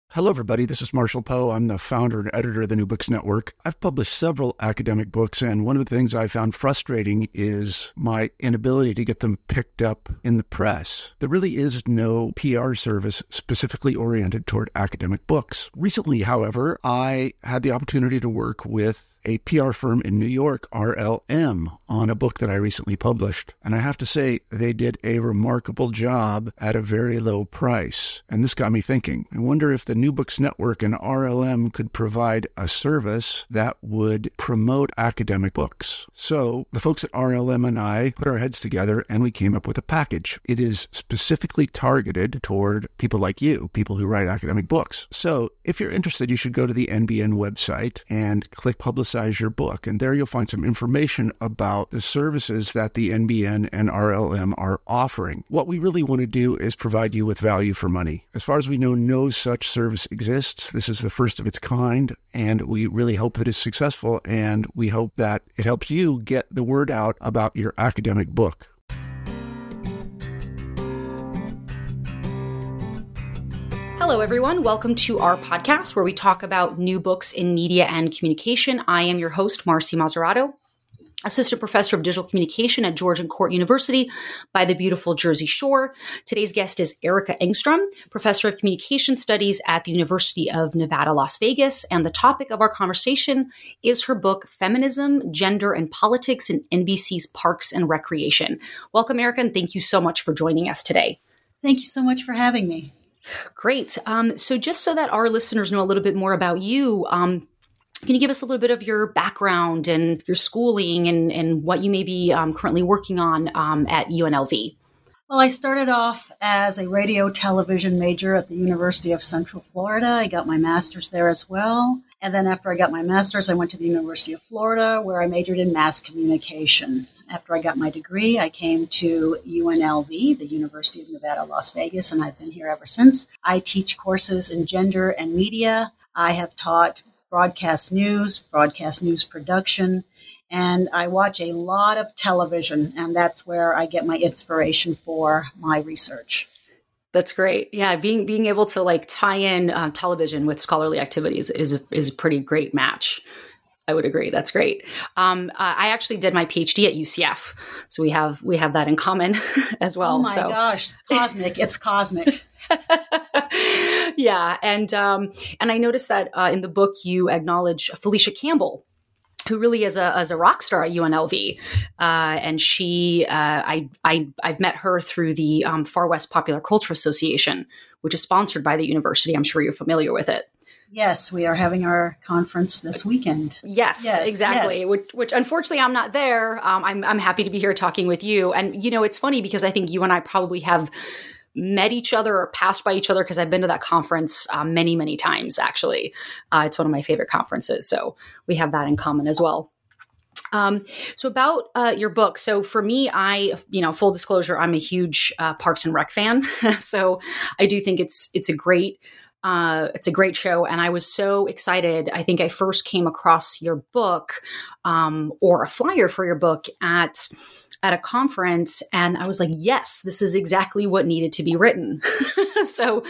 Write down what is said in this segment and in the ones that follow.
Hello, everybody. This is Marshall Poe. I'm the founder and editor of the New Books Network. I've published several academic books, and one of the things I found frustrating is my inability to get them picked up in the press. There really is no PR service specifically oriented toward academic books. Recently, however, I had the opportunity to work with a PR firm in New York, RLM, on a book that I recently published. And I have to say, they did a remarkable job at a very low price. And this got me thinking. I wonder if the New Books Network and RLM could provide a service that would promote academic books. So the folks at RLM and I put our heads together and we came up with a package. It is specifically targeted toward people like you, people who write academic books. So if you're interested, you should go to the NBN website and click Publicize Your Book. And there you'll find some information about the services that the NBN and RLM are offering. What we really want to do is provide you with value for money. As far as we know, no such service exists. This is the first of its kind, and we really hope that it's successful, and we hope that it helps you get the word out about your academic book. Hello, everyone. Welcome to our podcast where we talk about new books in media and communication. I am your host, Marcy Mazzarato, Assistant Professor of Digital Communication at Georgian Court University by the beautiful Jersey Shore. Today's guest is Erica Engstrom, Professor of Communication Studies at the University of Nevada, Las Vegas. And the topic of our conversation is her book, Feminism, Gender, and Politics in NBC's Parks and Recreation. Welcome, Erica, and thank you so much for joining us today. Thank you so much for having me. Great. So just so that our listeners know a little bit more about you, can you give us a little bit of your background and your schooling and what you may be currently working on at UNLV? Well, I started off as a radio television major at the University of Central Florida. I got my master's there as well. And then after I got my master's, I went to the University of Florida, where I majored in mass communication. After I got my degree, I came to UNLV, the University of Nevada, Las Vegas, and I've been here ever since. I teach courses in gender and media. I have taught broadcast news production, and I watch a lot of television, and that's where I get my inspiration for my research. That's great. Yeah, being able to tie in television with scholarly activities is a pretty great match. I would agree. That's great. I actually did my PhD at UCF, so we have that in common as well. Oh my gosh, cosmic! It's cosmic. Yeah, and I noticed that in the book you acknowledge Felicia Campbell, who really is a rock star at UNLV, and she I've met her through the Far West Popular Culture Association, which is sponsored by the university. I'm sure you're familiar with it. Yes, we are having our conference this weekend. Yes, exactly. Yes. Which unfortunately I'm not there. I'm happy to be here talking with you. And it's funny because I think you and I probably have met each other or passed by each other because I've been to that conference many, many times. Actually, it's one of my favorite conferences. So we have that in common as well. So about your book. So for me, full disclosure, I'm a huge Parks and Rec fan. So I do think it's a great show. And I was so excited. I think I first came across your book, or a flyer for your book at a conference. And I was like, yes, this is exactly what needed to be written. So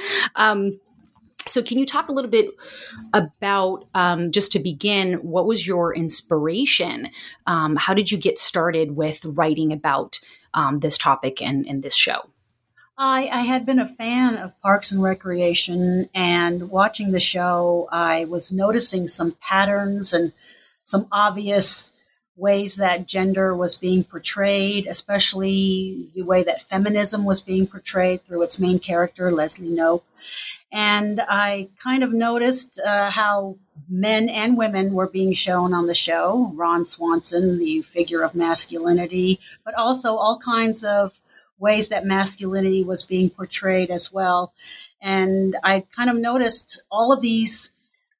can you talk a little bit about, just to begin, what was your inspiration? How did you get started with writing about this topic and this show? I had been a fan of Parks and Recreation, and watching the show, I was noticing some patterns and some obvious ways that gender was being portrayed, especially the way that feminism was being portrayed through its main character, Leslie Knope. And I kind of noticed how men and women were being shown on the show. Ron Swanson, the figure of masculinity, but also all kinds of ways that masculinity was being portrayed as well. And I kind of noticed all of these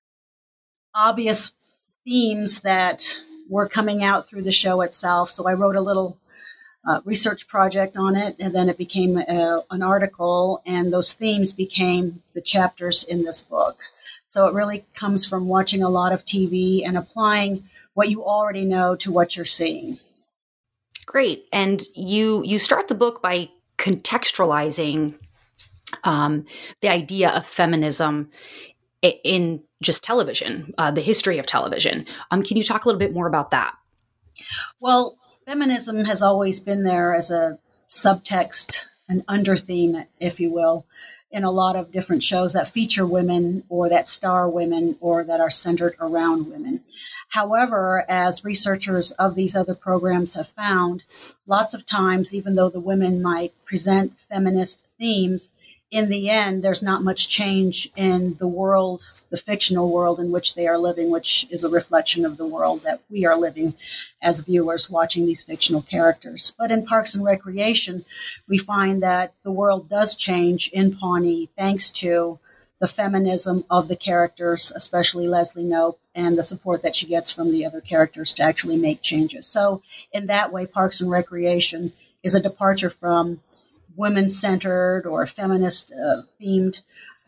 obvious themes that were coming out through the show itself. So I wrote a little research project on it, and then it became an article, and those themes became the chapters in this book. So it really comes from watching a lot of TV and applying what you already know to what you're seeing. Great. And you start the book by contextualizing the idea of feminism in just television, the history of television. Can you talk a little bit more about that? Well, feminism has always been there as a subtext, an undertheme, if you will, in a lot of different shows that feature women or that star women or that are centered around women. However, as researchers of these other programs have found, lots of times, even though the women might present feminist themes, in the end, there's not much change in the world, the fictional world in which they are living, which is a reflection of the world that we are living as viewers watching these fictional characters. But in Parks and Recreation, we find that the world does change in Pawnee thanks to the feminism of the characters, especially Leslie Knope, and the support that she gets from the other characters to actually make changes. So in that way, Parks and Recreation is a departure from women-centered or feminist-themed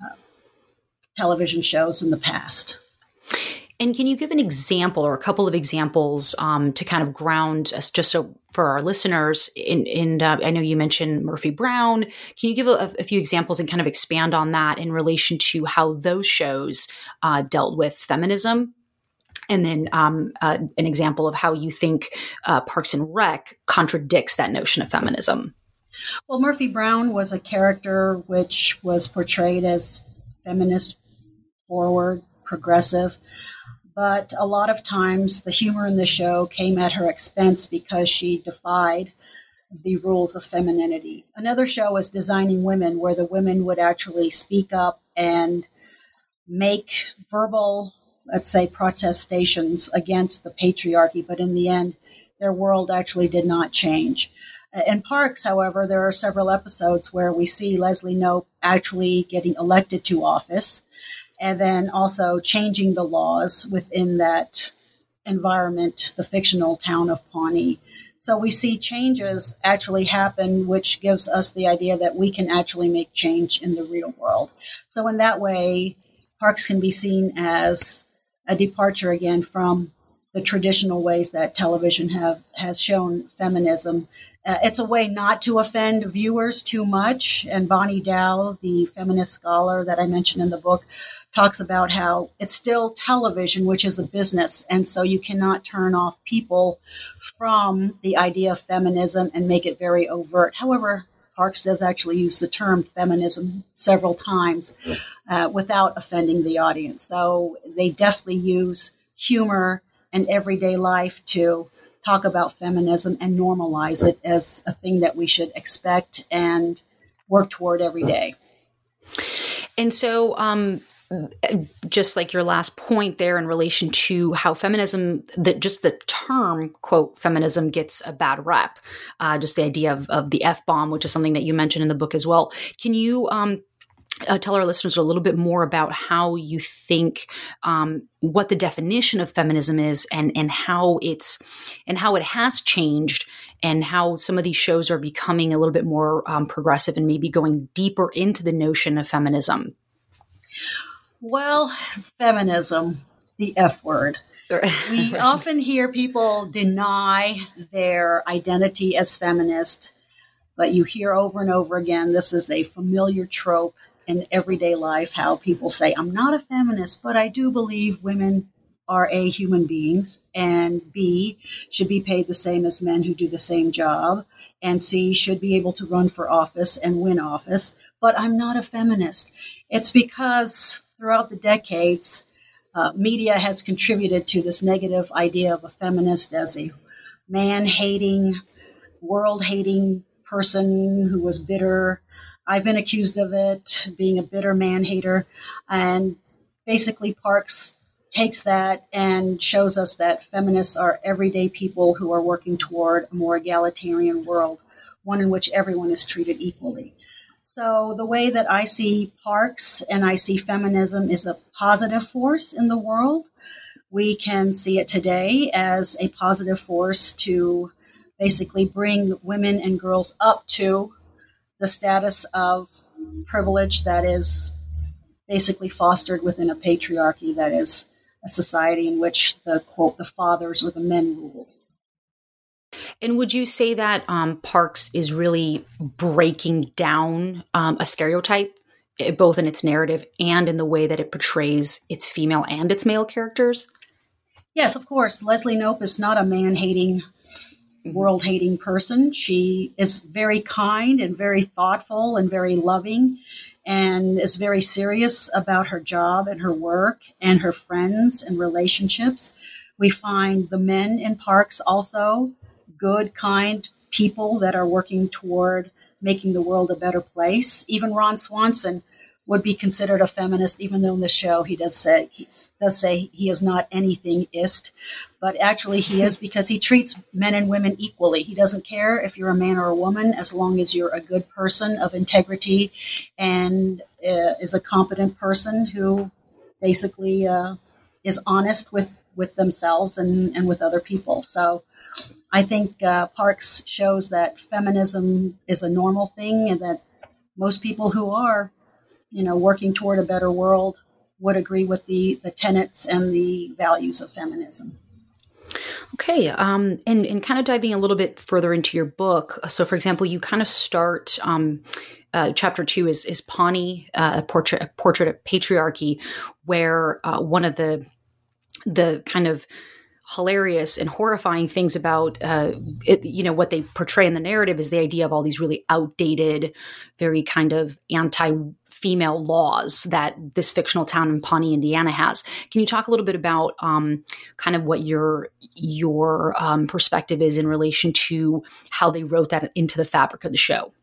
television shows in the past. And can you give an example or a couple of examples to kind of ground us, just so for our listeners? I know you mentioned Murphy Brown. Can you give a few examples and kind of expand on that in relation to how those shows dealt with feminism? And then an example of how you think Parks and Rec contradicts that notion of feminism. Well, Murphy Brown was a character which was portrayed as feminist, forward, progressive. But a lot of times the humor in the show came at her expense because she defied the rules of femininity. Another show was Designing Women, where the women would actually speak up and make verbal, let's say, protestations against the patriarchy. But in the end, their world actually did not change. In Parks, however, there are several episodes where we see Leslie Knope actually getting elected to office, and then also changing the laws within that environment, the fictional town of Pawnee. So we see changes actually happen, which gives us the idea that we can actually make change in the real world. So in that way, Parks can be seen as a departure again from the traditional ways that television has shown feminism. It's a way not to offend viewers too much. And Bonnie Dow, the feminist scholar that I mentioned in the book, talks about how it's still television, which is a business. And so you cannot turn off people from the idea of feminism and make it very overt. However, Parks does actually use the term feminism several times without offending the audience. So they definitely use humor and everyday life to talk about feminism and normalize it as a thing that we should expect and work toward every day. And so, just like your last point there in relation to how feminism, that just the term, quote, feminism gets a bad rep, just the idea of the F-bomb, which is something that you mentioned in the book as well. Can you tell our listeners a little bit more about how you think, what the definition of feminism is and how it has changed, and how some of these shows are becoming a little bit more progressive and maybe going deeper into the notion of feminism? Well, feminism, the F word. We often hear people deny their identity as feminist, but you hear over and over again, this is a familiar trope in everyday life, how people say, I'm not a feminist, but I do believe women are A, human beings, and B, should be paid the same as men who do the same job, and C, should be able to run for office and win office, but I'm not a feminist. It's because throughout the decades, media has contributed to this negative idea of a feminist as a man-hating, world-hating person who was bitter. I've been accused of it, being a bitter man-hater. And basically, Parks takes that and shows us that feminists are everyday people who are working toward a more egalitarian world, one in which everyone is treated equally. So the way that I see Parks and I see feminism is a positive force in the world. We can see it today as a positive force to basically bring women and girls up to the status of privilege that is basically fostered within a patriarchy that is a society in which the, quote, the fathers or the men rule. And would you say that Parks is really breaking down a stereotype, both in its narrative and in the way that it portrays its female and its male characters? Yes, of course. Leslie Knope is not a man-hating, world-hating person. She is very kind and very thoughtful and very loving, and is very serious about her job and her work and her friends and relationships. We find the men in Parks also good, kind people that are working toward making the world a better place. Even Ron Swanson would be considered a feminist, even though in the show he does say he is not anything-ist, but actually he is, because he treats men and women equally. He doesn't care if you're a man or a woman, as long as you're a good person of integrity and is a competent person who basically is honest with themselves and with other people. So I think Parks shows that feminism is a normal thing, and that most people who are, working toward a better world would agree with the tenets and the values of feminism. Okay. And kind of diving a little bit further into your book. So, for example, you kind of start, chapter 2 is Pawnee, a portrait of patriarchy, where one of the kind of hilarious and horrifying things about it, what they portray in the narrative is the idea of all these really outdated, very kind of anti-female laws that this fictional town in Pawnee, Indiana has. Can you talk a little bit about kind of what your perspective is in relation to how they wrote that into the fabric of the show?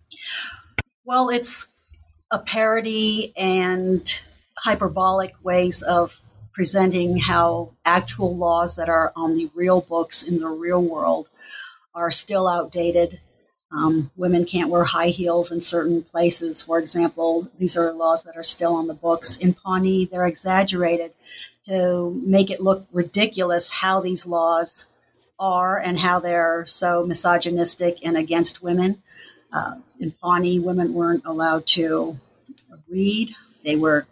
Well, it's a parody and hyperbolic ways of presenting how actual laws that are on the real books in the real world are still outdated. Women can't wear high heels in certain places, for example. These are laws that are still on the books. In Pawnee, they're exaggerated to make it look ridiculous how these laws are and how they're so misogynistic and against women. In Pawnee, women weren't allowed to read. They were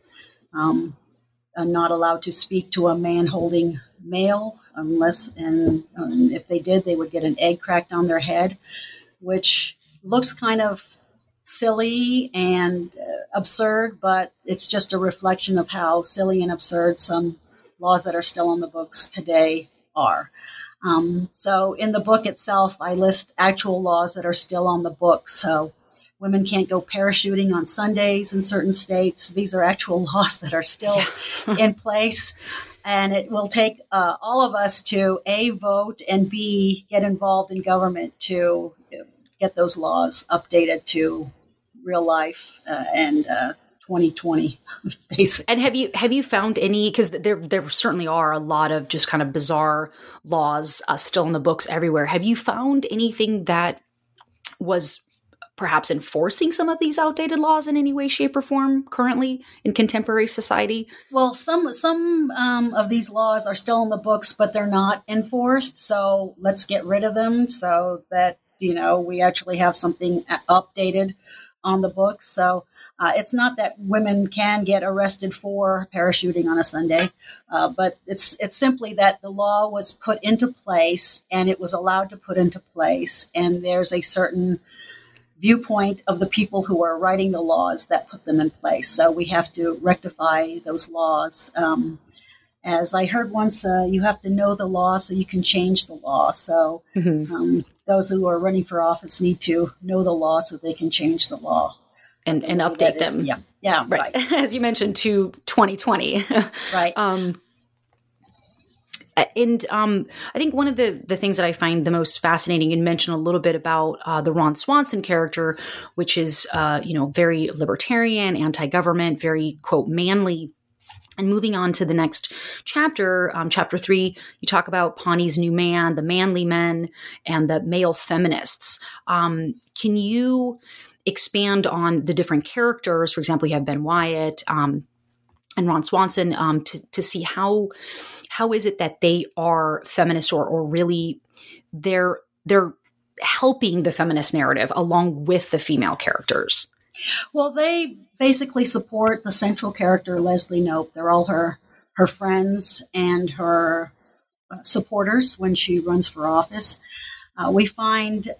not allowed to speak to a man holding mail and if they did, they would get an egg cracked on their head, which looks kind of silly and absurd, but it's just a reflection of how silly and absurd some laws that are still on the books today are. So in the book itself, I list actual laws that are still on the books. So women can't go parachuting on Sundays in certain states. These are actual laws that are still in place. And it will take all of us to A, vote, and B, get involved in government to get those laws updated to real life and 2020, basically. And have you found any, because there certainly are a lot of just kind of bizarre laws still in the books everywhere. Have you found anything that was perhaps enforcing some of these outdated laws in any way, shape, or form currently in contemporary society? Well, some of these laws are still in the books, but they're not enforced. So let's get rid of them so that, we actually have something updated on the books. So it's not that women can get arrested for parachuting on a Sunday, but it's simply that the law was put into place and it was allowed to put into place. And there's a certain viewpoint of the people who are writing the laws that put them in place. So we have to rectify those laws. As I heard once, you have to know the law so you can change the law. So those who are running for office need to know the law so they can change the law. And update them. Yeah, right. As you mentioned, to 2020. Right. And I think one of the things that I find the most fascinating, you mentioned a little bit about the Ron Swanson character, which is, very libertarian, anti-government, very, quote, manly. And moving on to the next chapter, chapter 3, you talk about Pawnee's new man, the manly men, and the male feminists. Can you expand on the different characters? For example, you have Ben Wyatt and Ron Swanson to see how is it that they are feminists or really they're helping the feminist narrative along with the female characters? Well, they basically support the central character, Leslie Knope. They're all her friends and her supporters when she runs for office. We find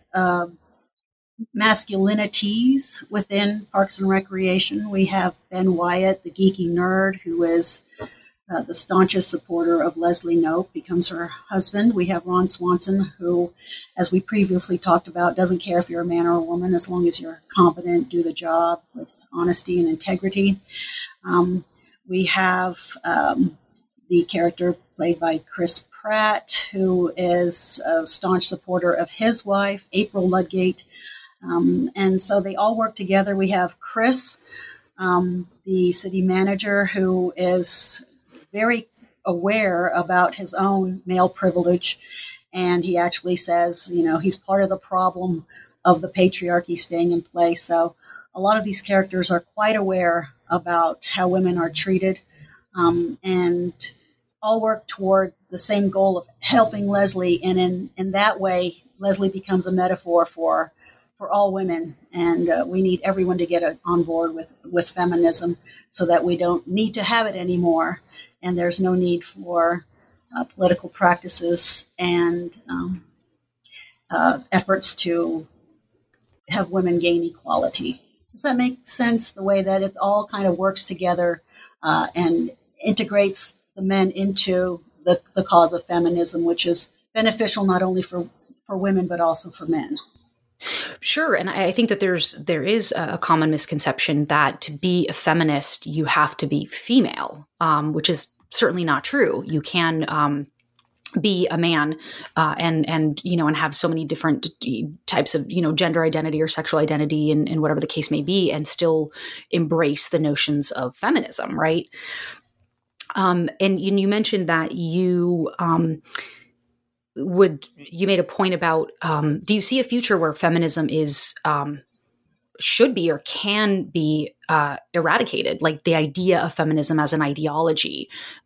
masculinities within Parks and Recreation. We have Ben Wyatt, the geeky nerd, who is the staunchest supporter of Leslie Knope, becomes her husband. We have Ron Swanson, who, as we previously talked about, doesn't care if you're a man or a woman as long as you're competent, do the job with honesty and integrity. We have the character played by Chris Pratt, who is a staunch supporter of his wife, April Ludgate. And so they all work together. We have Chris, the city manager, who is very aware about his own male privilege. And he actually says, he's part of the problem of the patriarchy staying in place. So a lot of these characters are quite aware about how women are treated, and all work toward the same goal of helping Leslie. And in that way, Leslie becomes a metaphor for all women. And we need everyone to get on board with feminism so that we don't need to have it anymore. And there's no need for political practices and efforts to have women gain equality. Does that make sense? The way that it all kind of works together and integrates the men into the cause of feminism, which is beneficial not only for women, but also for men. Sure. And I think that there is a common misconception that to be a feminist, you have to be female, which is certainly not true. You can be a man and have so many different types of, gender identity or sexual identity and whatever the case may be, and still embrace the notions of feminism, right? And you mentioned that you made a point about, do you see a future where feminism should be or can be eradicated? Like the idea of feminism as an ideology,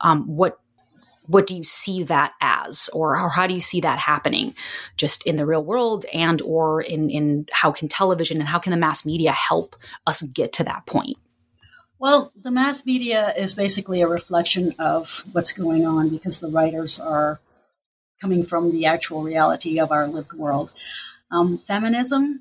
what do you see that as, or how do you see that happening just in the real world and, or in how can television and how can the mass media help us get to that point? Well, the mass media is basically a reflection of what's going on because the writers are coming from the actual reality of our lived world. Feminism,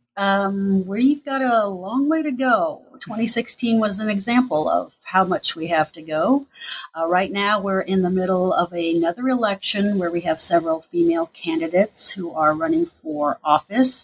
we've got a long way to go. 2016 was an example of how much we have to go. Right now, we're in the middle of another election where we have several female candidates who are running for office,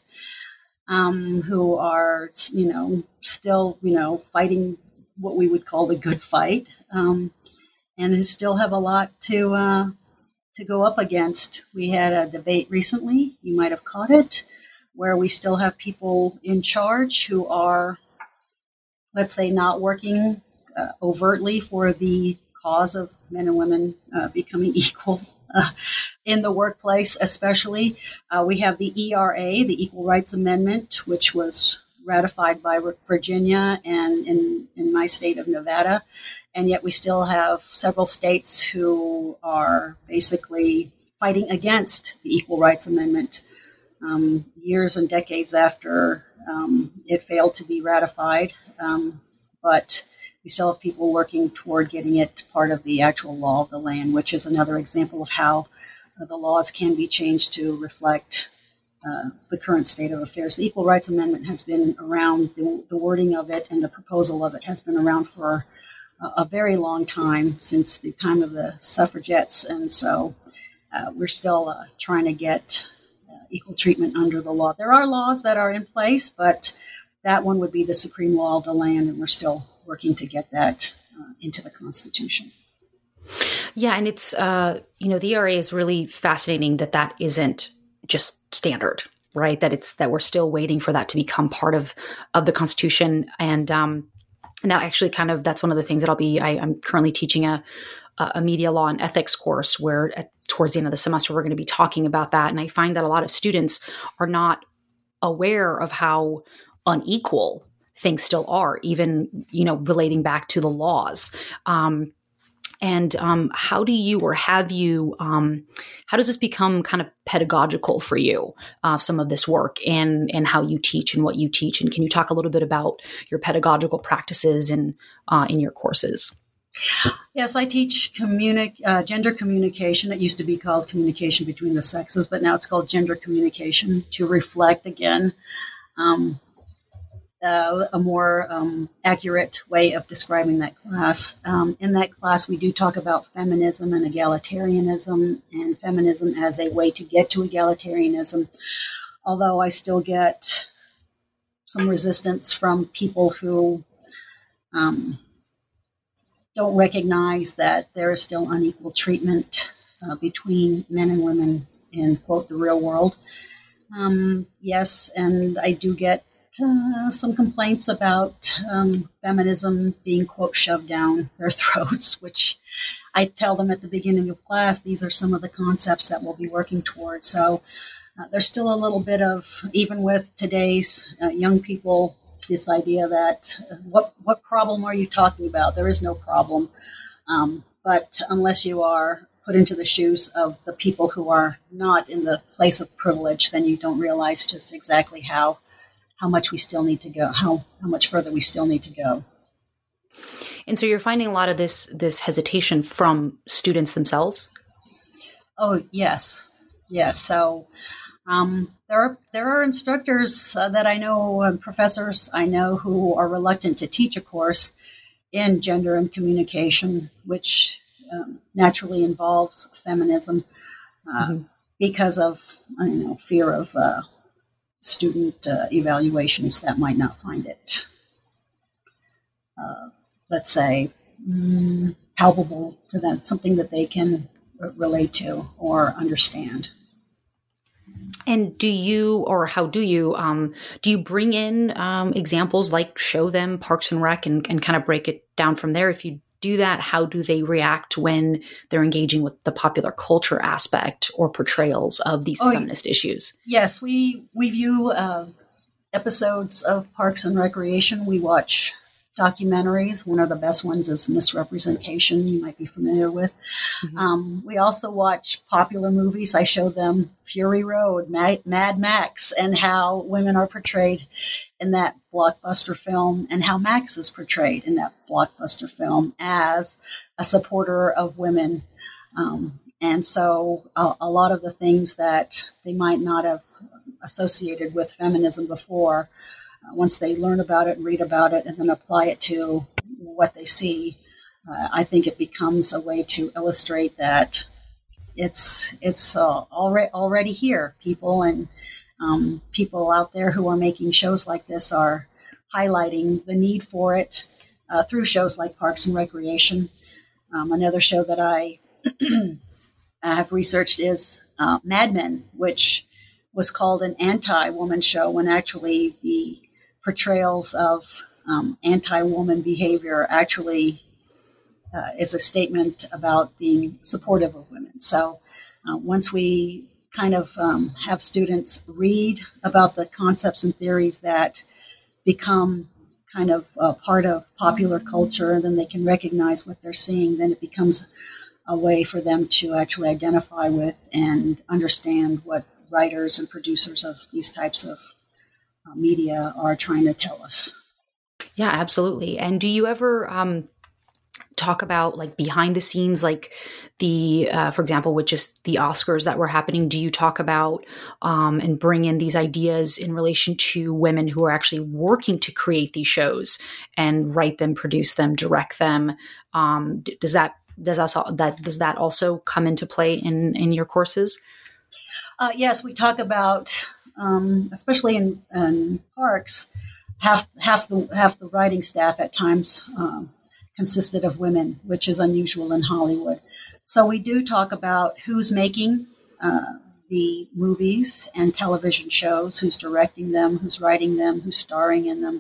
who are, still, fighting what we would call the good fight, and who still have a lot to go up against. We had a debate recently, you might have caught it, where we still have people in charge who are, let's say, not working overtly for the cause of men and women becoming equal in the workplace, especially. We have the ERA, the Equal Rights Amendment, which was ratified by Virginia and in my state of Nevada. And yet we still have several states who are basically fighting against the Equal Rights Amendment years and decades after it failed to be ratified. But we still have people working toward getting it part of the actual law of the land, which is another example of how the laws can be changed to reflect the current state of affairs. The Equal Rights Amendment has been around, the wording of it and the proposal of it has been around for a very long time, since the time of the suffragettes. And so we're still trying to get equal treatment under the law. There are laws that are in place, but that one would be the supreme law of the land, and we're still working to get that into the Constitution. Yeah, and it's, the ERA is really fascinating that isn't just standard, right? That we're still waiting for that to become part of the Constitution. And that actually that's one of the things that I'm currently teaching a media law and ethics course where towards the end of the semester, we're going to be talking about that. And I find that a lot of students are not aware of how unequal things still are, even, relating back to the laws. And how do you, or have you, how does this become kind of pedagogical for you, some of this work and how you teach and what you teach? And can you talk a little bit about your pedagogical practices in your courses? Yes, I teach gender communication. It used to be called communication between the sexes, but now it's called gender communication to reflect, again, um, a more accurate way of describing that class. In that class, we do talk about feminism and egalitarianism, and feminism as a way to get to egalitarianism, although I still get some resistance from people who don't recognize that there is still unequal treatment between men and women in, quote, the real world. Yes, and I do get some complaints about feminism being, quote, shoved down their throats, which I tell them at the beginning of class, these are some of the concepts that we'll be working towards. So there's still a little bit of, even with today's young people, this idea that what problem are you talking about? There is no problem. But unless you are put into the shoes of the people who are not in the place of privilege, then you don't realize just exactly how much we still need to go, how much further we still need to go. And so you're finding a lot of this hesitation from students themselves? Oh, yes. Yes. So there are instructors that I know, professors I know, who are reluctant to teach a course in gender and communication, which naturally involves feminism, because of fear of student evaluations that might not find it, let's say, palpable to them, something that they can relate to or understand. And do you bring in examples, like show them Parks and Rec and kind of break it down from there? If you do that, how do they react when they're engaging with the popular culture aspect or portrayals of these feminist issues? Yes, we view episodes of Parks and Recreation. We watch documentaries. One of the best ones is Misrepresentation, you might be familiar with. Mm-hmm. We also watch popular movies. I show them Fury Road, Mad Max, and how women are portrayed in that blockbuster film, and how Max is portrayed in that blockbuster film as a supporter of women. And so a lot of the things that they might not have associated with feminism before, once they learn about it and read about it and then apply it to what they see, I think it becomes a way to illustrate that it's already here. People out there who are making shows like this are highlighting the need for it through shows like Parks and Recreation. Another show that I have researched is Mad Men, which was called an anti-woman show when actually the portrayals of anti-woman behavior actually is a statement about being supportive of women. So once we kind of have students read about the concepts and theories that become kind of part of popular culture, and then they can recognize what they're seeing, then it becomes a way for them to actually identify with and understand what writers and producers of these types of media are trying to tell us. Yeah, absolutely. And do you ever talk about, like, behind the scenes, like the, for example, with just the Oscars that were happening? Do you talk about and bring in these ideas in relation to women who are actually working to create these shows and write them, produce them, direct them? Does that also come into play in your courses? Yes, we talk about, especially in parks, half the writing staff at times consisted of women, which is unusual in Hollywood. So we do talk about who's making the movies and television shows, who's directing them, who's writing them, who's starring in them.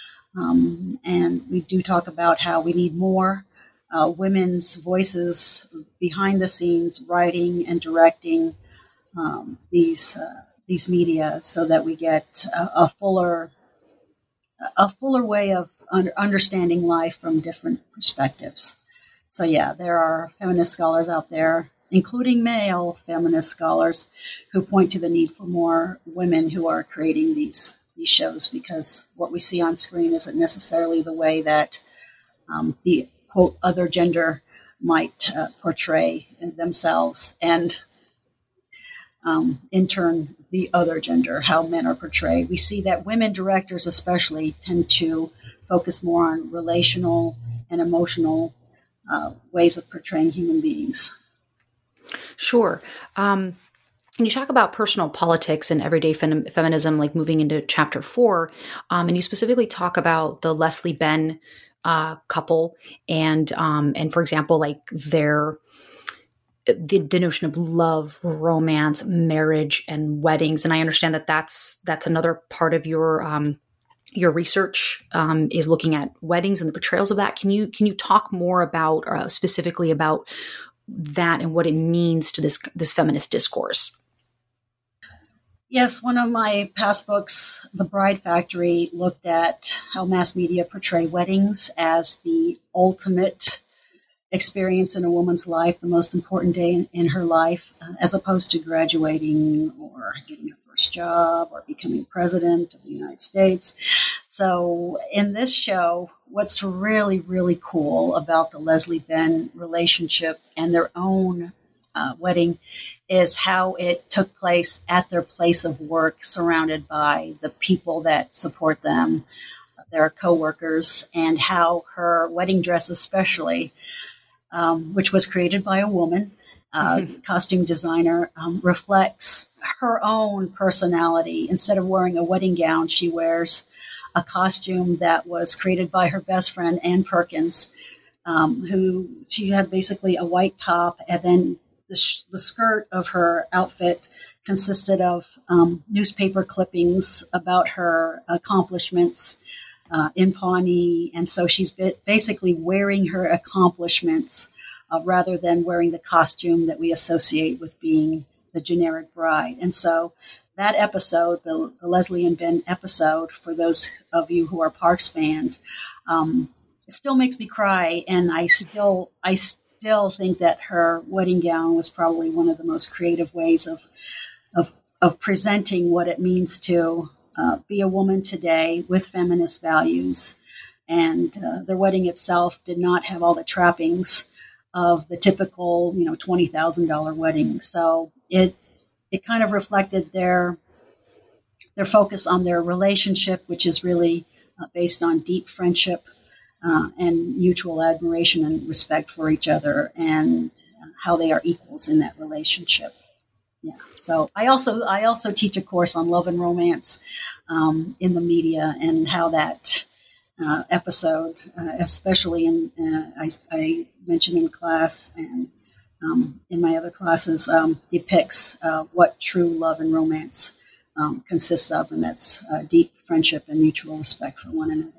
And we do talk about how we need more women's voices behind the scenes, writing and directing these media, so that we get a fuller way of understanding life from different perspectives. So yeah, there are feminist scholars out there, including male feminist scholars, who point to the need for more women who are creating these shows, because what we see on screen isn't necessarily the way that the quote, other gender might portray themselves, and in turn, the other gender, how men are portrayed. We see that women directors especially tend to focus more on relational and emotional ways of portraying human beings. Sure. And you talk about personal politics and everyday feminism, like moving into chapter 4, and you specifically talk about the Leslie Benn couple, and for example, like the notion of love, romance, marriage, and weddings. And I understand that that's another part of your research is looking at weddings and the portrayals of that. Can you talk more about specifically about that and what it means to this feminist discourse? Yes, one of my past books, The Bride Factory, looked at how mass media portray weddings as the ultimate experience in a woman's life, the most important day in her life, as opposed to graduating or getting her first job or becoming president of the United States. So in this show, what's really, really cool about the Leslie Benn relationship and their own wedding is how it took place at their place of work, surrounded by the people that support them, their coworkers, and how her wedding dress especially, which was created by a woman, costume designer, reflects her own personality. Instead of wearing a wedding gown, she wears a costume that was created by her best friend, Ann Perkins, who she had basically a white top, and then the skirt of her outfit consisted of newspaper clippings about her accomplishments in Pawnee. And so she's basically wearing her accomplishments rather than wearing the costume that we associate with being the generic bride. And so that episode, the Leslie and Ben episode, for those of you who are Parks fans, it still makes me cry. And I still think that her wedding gown was probably one of the most creative ways of presenting what it means to be a woman today with feminist values. And their wedding itself did not have all the trappings of the typical, $20,000 wedding. So it kind of reflected their focus on their relationship, which is really based on deep friendship and mutual admiration and respect for each other, and how they are equals in that relationship. Yeah. So I also teach a course on love and romance in the media, and how that episode, especially I mentioned in class and in my other classes, depicts what true love and romance consists of, and that's deep friendship and mutual respect for one another.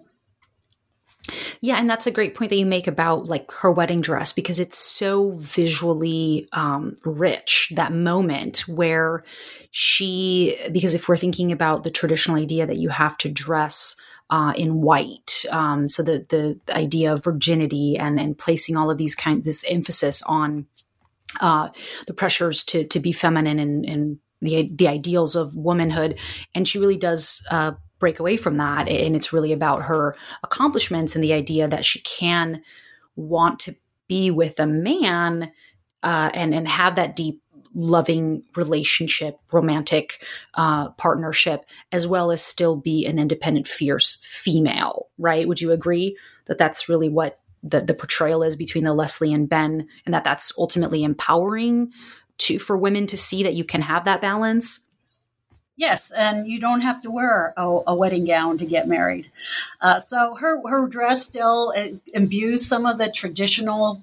Yeah, and that's a great point that you make about like her wedding dress, because it's so visually rich, that moment where because if we're thinking about the traditional idea that you have to dress in white, so the idea of virginity and placing all of this emphasis on the pressures to be feminine and the ideals of womanhood, and she really does break away from that. And it's really about her accomplishments and the idea that she can want to be with a man and have that deep, loving relationship, romantic partnership, as well as still be an independent, fierce female, right? Would you agree that that's really what the portrayal is between the Leslie and Ben, and that's ultimately empowering for women to see that you can have that balance? Yes, and you don't have to wear a wedding gown to get married. So her dress still imbues some of the traditional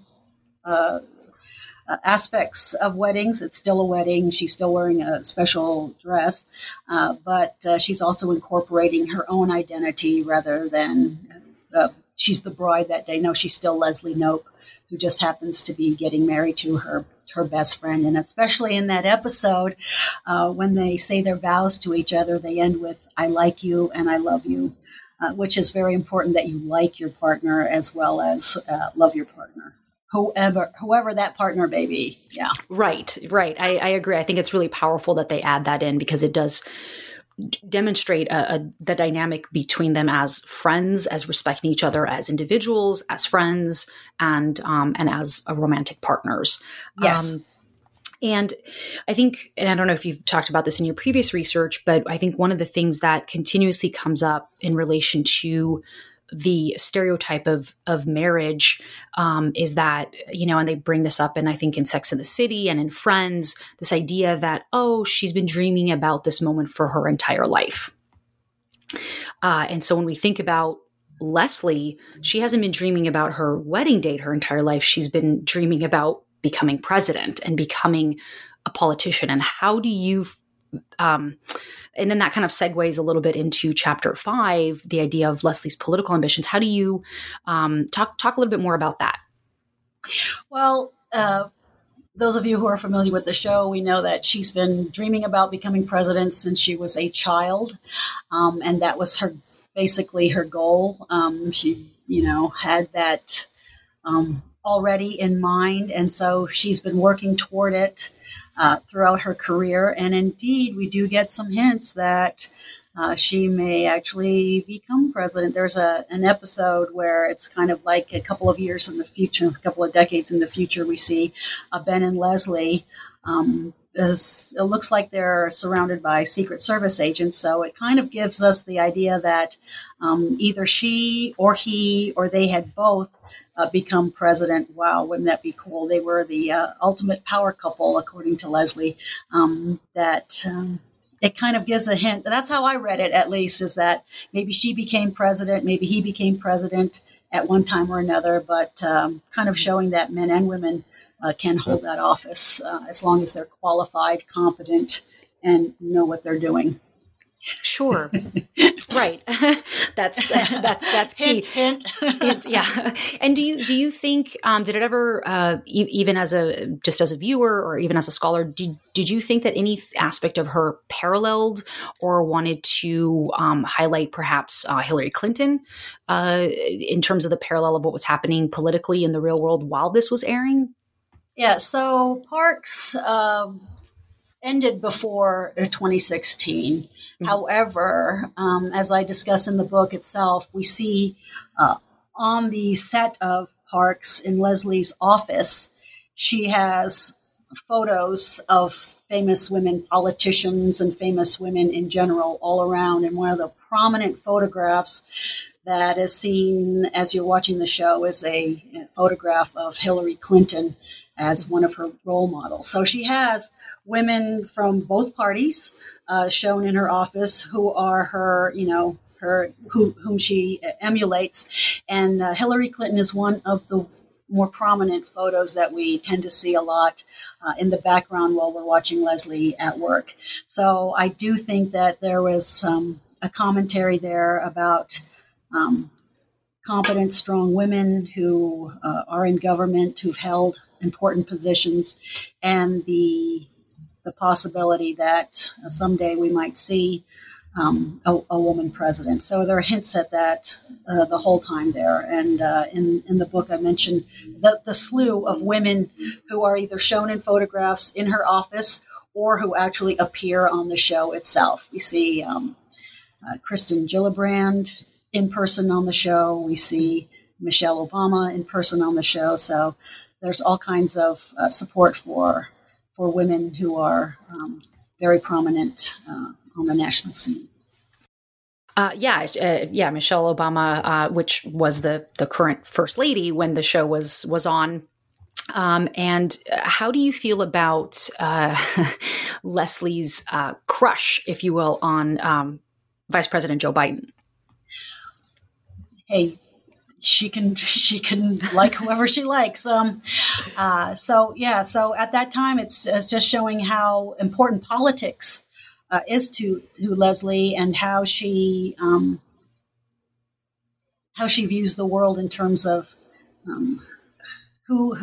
aspects of weddings. It's still a wedding. She's still wearing a special dress, but she's also incorporating her own identity rather than she's the bride that day. No, she's still Leslie Knope, who just happens to be getting married to her best friend. And especially in that episode, when they say their vows to each other, they end with, "I like you and I love you," which is very important, that you like your partner as well as love your partner, whoever that partner may be. Yeah. Right. I agree. I think it's really powerful that they add that in, because it does demonstrate the dynamic between them as friends, as respecting each other as individuals, as friends, and as romantic partners. Yes. And I think, and I don't know if you've talked about this in your previous research, but I think one of the things that continuously comes up in relation to the stereotype of marriage is that, and they bring this up, and I think in Sex and the City and in Friends, this idea that, oh, she's been dreaming about this moment for her entire life. And so when we think about Leslie, she hasn't been dreaming about her wedding date her entire life. She's been dreaming about becoming president and becoming a politician. And how do you, and then that kind of segues a little bit into chapter 5, the idea of Leslie's political ambitions. How do you talk a little bit more about that? Well, those of you who are familiar with the show, we know that she's been dreaming about becoming president since she was a child. And that was basically her goal. She, had that already in mind. And so she's been working toward it throughout her career. And indeed, we do get some hints that she may actually become president. There's an episode where it's kind of like a couple of years in the future, a couple of decades in the future, we see Ben and Leslie. It looks like they're surrounded by Secret Service agents. So it kind of gives us the idea that either she or he or they had both become president. Wow, wouldn't that be cool? They were the ultimate power couple, according to Leslie. It kind of gives a hint. That's how I read it, at least, is that maybe she became president, maybe he became president at one time or another, but kind of showing that men and women can hold that office as long as they're qualified, competent, and know what they're doing. Sure. Right. That's key. Hint. Yeah. And do you think, did it ever, even as a viewer or even as a scholar, did you think that any aspect of her paralleled or wanted to highlight perhaps Hillary Clinton in terms of the parallel of what was happening politically in the real world while this was airing? Yeah. So Parks ended before 2016. However, as I discuss in the book itself, we see on the set of Parks in Leslie's office, she has photos of famous women politicians and famous women in general all around. And one of the prominent photographs that is seen as you're watching the show is a photograph of Hillary Clinton as one of her role models. So she has women from both parties shown in her office who are her, whom she emulates. And Hillary Clinton is one of the more prominent photos that we tend to see a lot in the background while we're watching Leslie at work. So I do think that there was a commentary there about competent, strong women who are in government, who've held important positions, and the possibility that someday we might see a woman president. So there are hints at that the whole time there. And in the book, I mentioned the slew of women who are either shown in photographs in her office or who actually appear on the show itself. We see Kristen Gillibrand in person on the show. We see Michelle Obama in person on the show. So there's all kinds of support for women who are very prominent on the national scene. Michelle Obama, which was the current first lady when the show was on. And how do you feel about Leslie's crush, if you will, on Vice President Joe Biden? Hey, she can like whoever she likes. So at that time, it's just showing how important politics is to Leslie and how she views the world in terms of who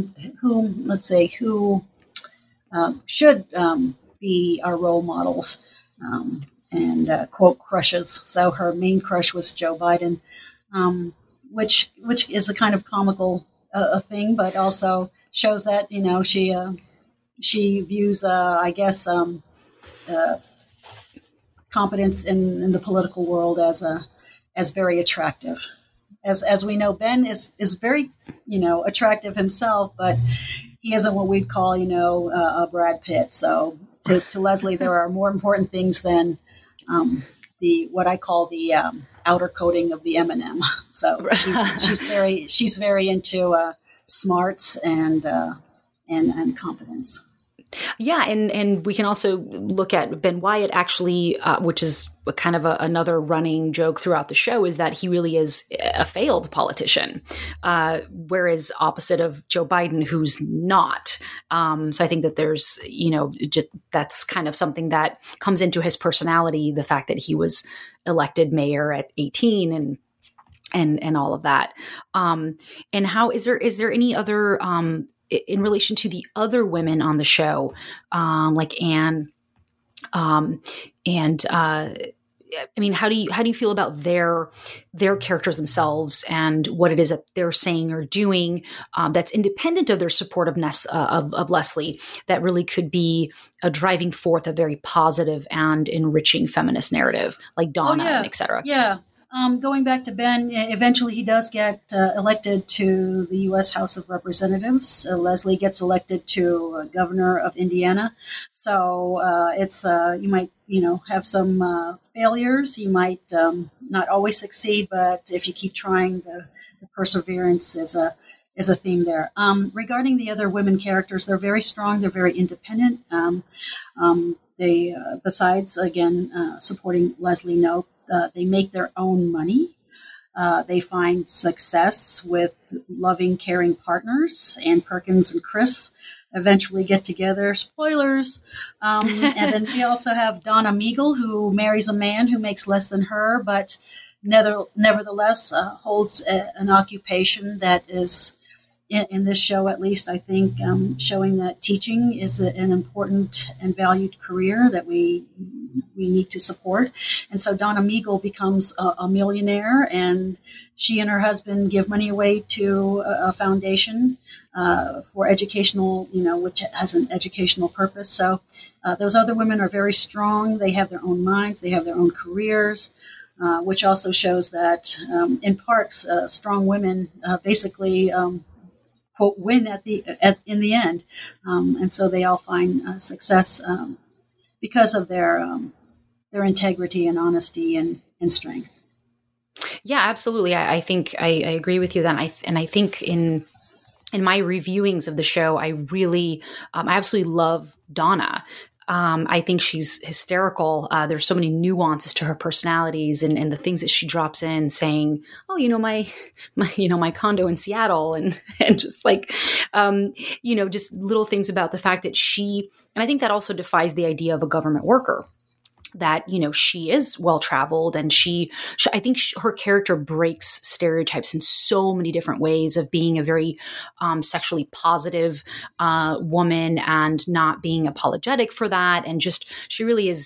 should be our role models and quote crushes. So her main crush was Joe Biden. Which is a kind of comical thing, but also shows that she views competence in the political world as very attractive. As we know, Ben is very, attractive himself, but he isn't what we'd call, a Brad Pitt. So to Leslie, there are more important things than what I call the outer coating of the M&M. So she's very into smarts and competence. Yeah, and we can also look at Ben Wyatt, actually, which is kind of another running joke throughout the show, is that he really is a failed politician, whereas opposite of Joe Biden, who's not. So I think that there's, just that's kind of something that comes into his personality, the fact that he was elected mayor at 18 and all of that. And how is there any other in relation to the other women on the show, like Anne, and I mean, how do you feel about their characters themselves and what it is that they're saying or doing that's independent of their support of Leslie, that really could be a driving forth a very positive and enriching feminist narrative, like Donna and et cetera? Yeah. Going back to Ben, eventually he does get elected to the U.S. House of Representatives. Leslie gets elected to governor of Indiana. So it's you might have some failures. You might not always succeed, but if you keep trying, the perseverance is a theme there. Regarding the other women characters, they're very strong. They're very independent. They besides again supporting Leslie Knope. They make their own money. They find success with loving, caring partners. Ann Perkins and Chris eventually get together. Spoilers. And then we also have Donna Meagle, who marries a man who makes less than her, but nevertheless holds an occupation that is, in this show at least, I think, showing that teaching is an important and valued career that we need to support. And so Donna Meagle becomes a millionaire, and she and her husband give money away to a foundation for educational, which has an educational purpose. So those other women are very strong. They have their own minds. They have their own careers, which also shows that in Parks, strong women basically quote win in the end, and so they all find success because of their integrity and honesty and strength. Yeah, absolutely. I think I agree with you then. I think in my reviewings of the show, I really I absolutely love Donna. I think she's hysterical. There's so many nuances to her personalities and the things that she drops in, saying, "Oh, my condo in Seattle," and just like, just little things about the fact that she. And I think that also defies the idea of a government worker. That, she is well-traveled, and I think her character breaks stereotypes in so many different ways of being a very sexually positive woman and not being apologetic for that. And just, she really is,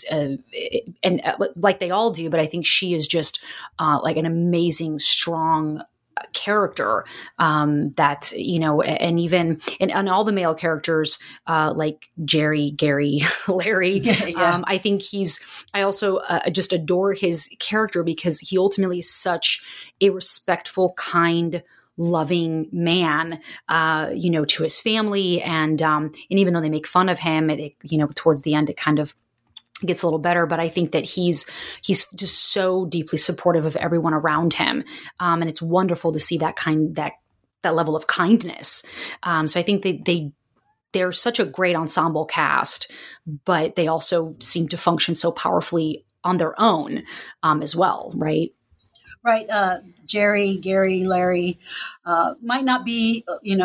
like they all do, but I think she is just like an amazing, strong character that, and even and all the male characters like Jerry, Gary, Larry, I think I also just adore his character because he ultimately is such a respectful, kind, loving man, to his family. And even though they make fun of him, towards the end, it kind of gets a little better, but I think that he's just so deeply supportive of everyone around him. And it's wonderful to see that level of kindness. So I think they're such a great ensemble cast, but they also seem to function so powerfully on their own, as well. Right. Right. Jerry, Gary, Larry, might not be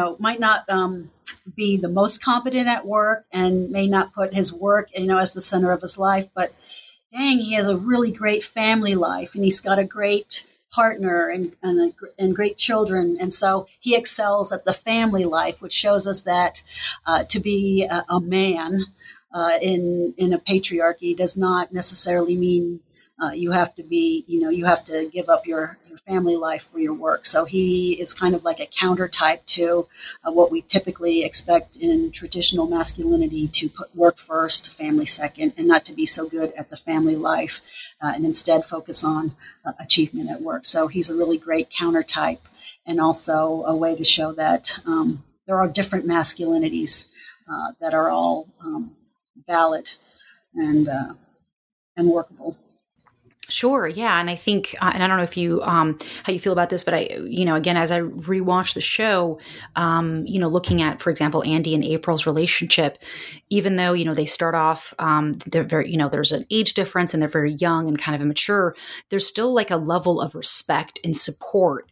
the most competent at work and may not put his work, as the center of his life, but dang, he has a really great family life, and he's got a great partner and great children. And so he excels at the family life, which shows us that to be a man in a patriarchy does not necessarily mean you have to be, you have to give up your family life for your work. So he is kind of like a counter type to what we typically expect in traditional masculinity, to put work first, family second, and not to be so good at the family life, and instead focus on achievement at work. So he's a really great counter type, and also a way to show that there are different masculinities that are all valid and workable. Sure. Yeah. And I think, and I don't know if you, how you feel about this, but again, as I rewatched the show, looking at, for example, Andy and April's relationship, even though, they start off, they're very, there's an age difference and they're very young and kind of immature, there's still like a level of respect and support,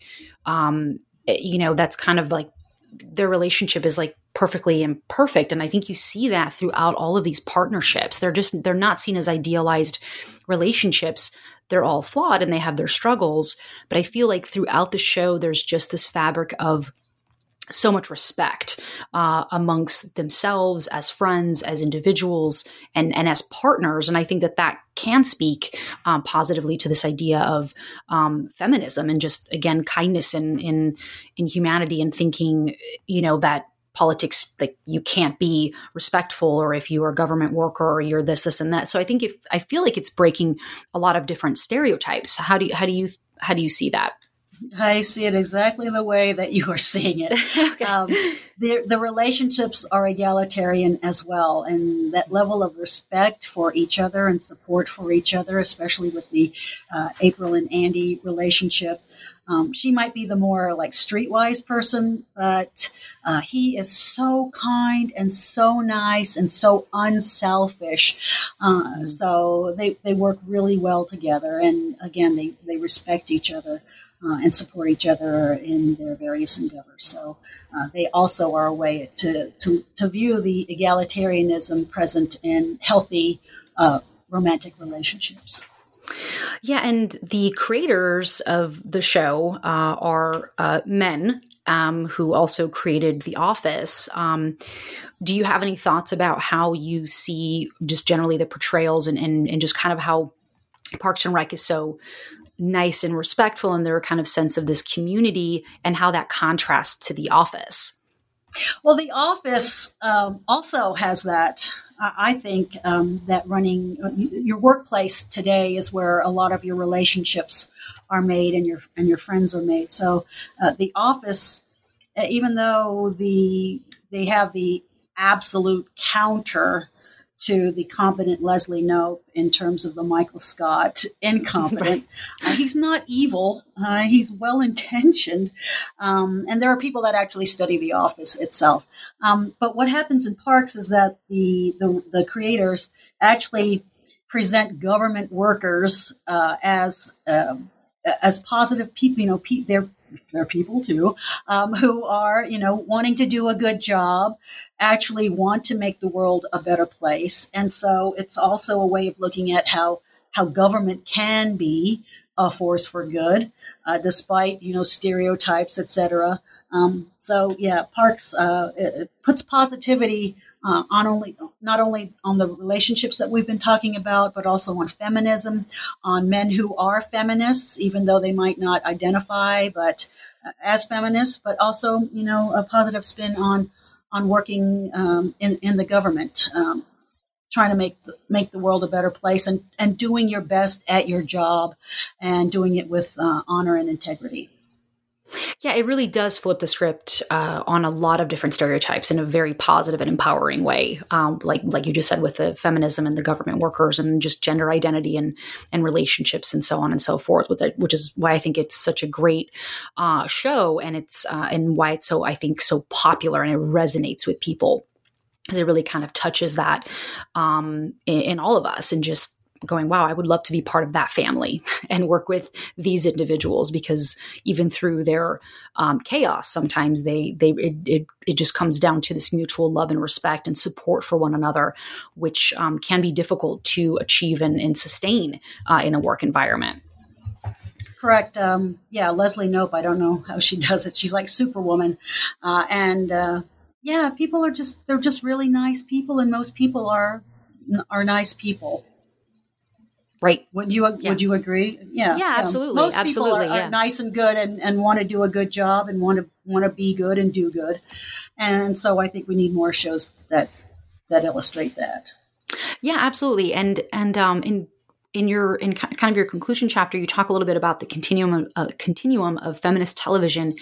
that's kind of like their relationship is like perfectly imperfect. And I think you see that throughout all of these partnerships. They're not seen as idealized relationships. They're all flawed and they have their struggles. But I feel like throughout the show, there's just this fabric of so much respect amongst themselves as friends, as individuals, and as partners. And I think that can speak positively to this idea of feminism and just, again, kindness in humanity, and thinking, that politics, like, you can't be respectful, or if you are a government worker or you're this and that. So I feel like it's breaking a lot of different stereotypes. How do you see that? I see it exactly the way that you are seeing it. Okay. The relationships are egalitarian as well, and that level of respect for each other and support for each other, especially with the April and Andy relationship. She might be the more like streetwise person, but he is so kind and so nice and so unselfish. So they work really well together, and again, they respect each other. And support each other in their various endeavors. So they also are a way to view the egalitarianism present in healthy romantic relationships. Yeah, and the creators of the show are men who also created The Office. Do you have any thoughts about how you see just generally the portrayals and just kind of how Parks and Rec is so nice and respectful, and their kind of sense of this community, and how that contrasts to The Office? Well, The Office also has that. I think that running your workplace today is where a lot of your relationships are made and your friends are made. So The Office, even though they have the absolute counter to the competent Leslie Knope in terms of the Michael Scott incompetent. Right. He's not evil. He's well-intentioned. And there are people that actually study The Office itself. But what happens in Parks is that the creators actually present government workers as positive people. They're people too, who are, wanting to do a good job, actually want to make the world a better place. And so it's also a way of looking at how government can be a force for good, despite, stereotypes, etc. So yeah, Parks it puts positivity not only on the relationships that we've been talking about, but also on feminism, on men who are feminists, even though they might not identify, but as feminists, but also, a positive spin on working in the government, trying to make the world a better place, and doing your best at your job, and doing it with honor and integrity. Yeah, it really does flip the script on a lot of different stereotypes in a very positive and empowering way. Like you just said, with the feminism and the government workers, and just gender identity and relationships and so on and so forth. Which is why I think it's such a great show, and it's and why it's so popular and it resonates with people, because it really kind of touches that in all of us, and just going, wow, I would love to be part of that family and work with these individuals, because even through their chaos, sometimes it just comes down to this mutual love and respect and support for one another, which can be difficult to achieve and sustain in a work environment. Correct. Leslie Knope, I don't know how she does it. She's like Superwoman. People they're just really nice people, and most people are nice people. Right. Would you agree? Yeah. Yeah, absolutely. Most absolutely, people are nice and good and want to do a good job and want to be good and do good. And so I think we need more shows that illustrate that. Yeah, absolutely. And in kind of your conclusion chapter, you talk a little bit about the continuum of feminist television.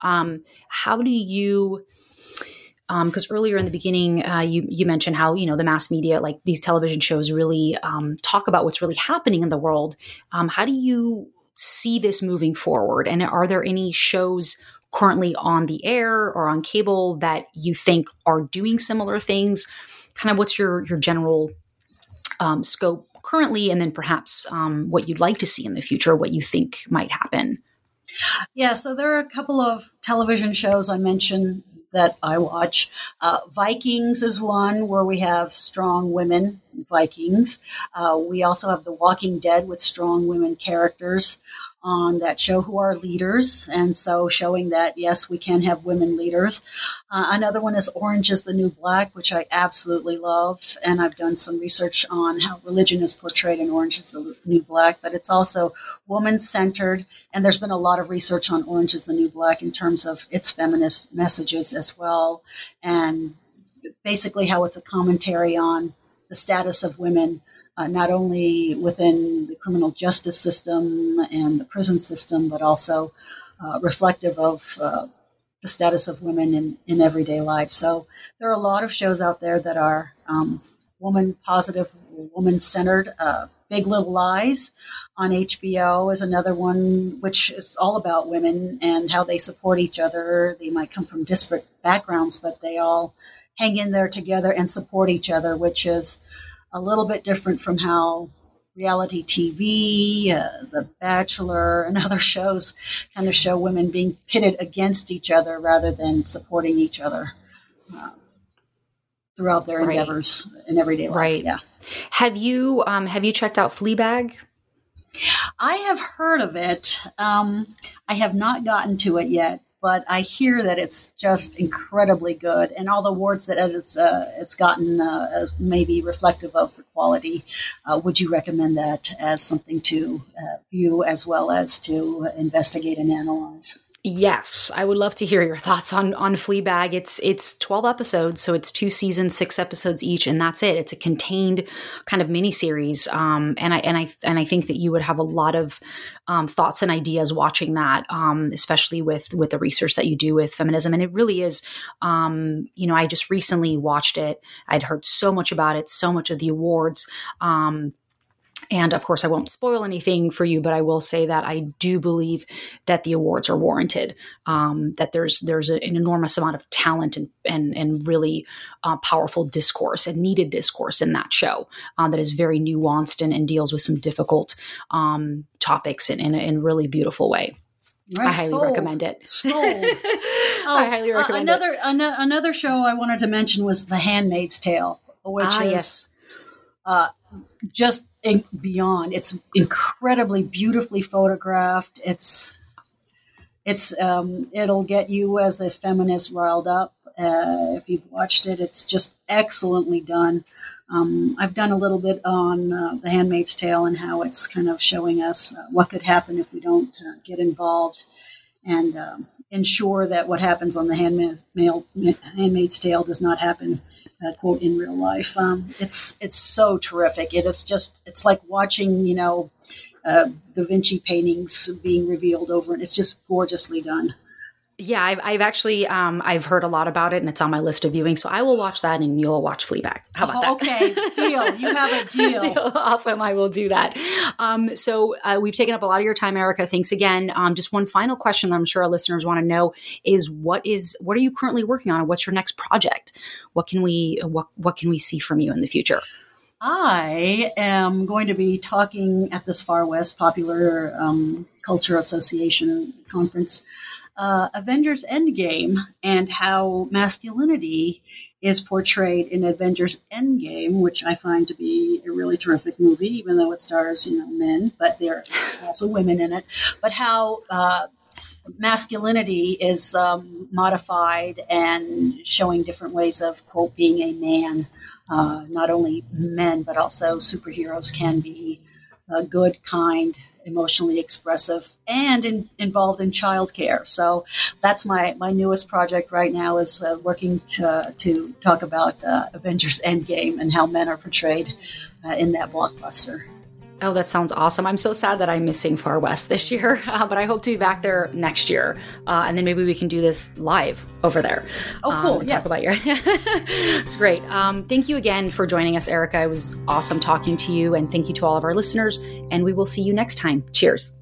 How do you, because earlier in the beginning, you mentioned how, the mass media, like these television shows really talk about what's really happening in the world. How do you see this moving forward? And are there any shows currently on the air or on cable that you think are doing similar things? Kind of what's your general scope currently, and then perhaps what you'd like to see in the future, what you think might happen? Yeah, so there are a couple of television shows I mentioned that I watch. Vikings is one where we have strong women Vikings. We also have The Walking Dead with strong women characters on that show who are leaders, and so showing that, yes, we can have women leaders. Another one is Orange is the New Black, which I absolutely love, and I've done some research on how religion is portrayed in Orange is the New Black, but it's also woman-centered, and there's been a lot of research on Orange is the New Black in terms of its feminist messages as well, and basically how it's a commentary on the status of women, not only within the criminal justice system and the prison system, but also reflective of the status of women in everyday life. So there are a lot of shows out there that are woman positive, woman centered. Big Little Lies on HBO is another one, which is all about women and how they support each other. They might come from disparate backgrounds, but they all hang in there together and support each other, which is a little bit different from how reality TV, The Bachelor, and other shows kind of show women being pitted against each other rather than supporting each other throughout their endeavors in everyday life. Right. Yeah. Have you checked out Fleabag? I have heard of it. I have not gotten to it yet, but I hear that it's just incredibly good, and all the awards that it's gotten may be reflective of the quality. Would you recommend that as something to view as well as to investigate and analyze? Yes, I would love to hear your thoughts on Fleabag. It's 12 episodes, so it's 2 seasons, 6 episodes each, and that's it. It's a contained kind of miniseries, and I think that you would have a lot of thoughts and ideas watching that, especially with the research that you do with feminism. And it really is, I just recently watched it. I'd heard so much about it, so much of the awards. And of course, I won't spoil anything for you, but I will say that I do believe that the awards are warranted. That there's an enormous amount of talent and really powerful discourse and needed discourse in that show that is very nuanced and deals with some difficult topics in a really beautiful way. Right, I highly recommend it. I highly recommend it. Another show I wanted to mention was The Handmaid's Tale, which is just beyond. It's incredibly beautifully photographed. It'll get you as a feminist riled up. If you've watched it, it's just excellently done. I've done a little bit on The Handmaid's Tale and how it's kind of showing us what could happen if we don't get involved and ensure that what happens on The Handmaid's Tale does not happen, quote, in real life. It's so terrific. It's like watching, Da Vinci paintings being revealed over, and it's just gorgeously done. Yeah, I've actually I've heard a lot about it, and it's on my list of viewing. So I will watch that, and you'll watch Fleabag. How about that? Okay, deal. You have a deal. Awesome, I will do that. So we've taken up a lot of your time, Erica. Thanks again. Just one final question that I'm sure our listeners want to know is what are you currently working on, and what's your next project? What can we see from you in the future? I am going to be talking at this Far West Popular Culture Association conference. Avengers Endgame and how masculinity is portrayed in Avengers Endgame, which I find to be a really terrific movie, even though it stars, men, but there are also women in it. But how masculinity is modified and showing different ways of, quote, being a man. Not only men, but also superheroes can be good, kind, emotionally expressive, and involved in childcare. So that's my newest project right now, is working to talk about Avengers Endgame and how men are portrayed in that blockbuster. Oh, that sounds awesome. I'm so sad that I'm missing Far West this year, but I hope to be back there next year. And then maybe we can do this live over there. Oh, cool. Yes. Talk about your... It's great. Thank you again for joining us, Erica. It was awesome talking to you. And thank you to all of our listeners. And we will see you next time. Cheers.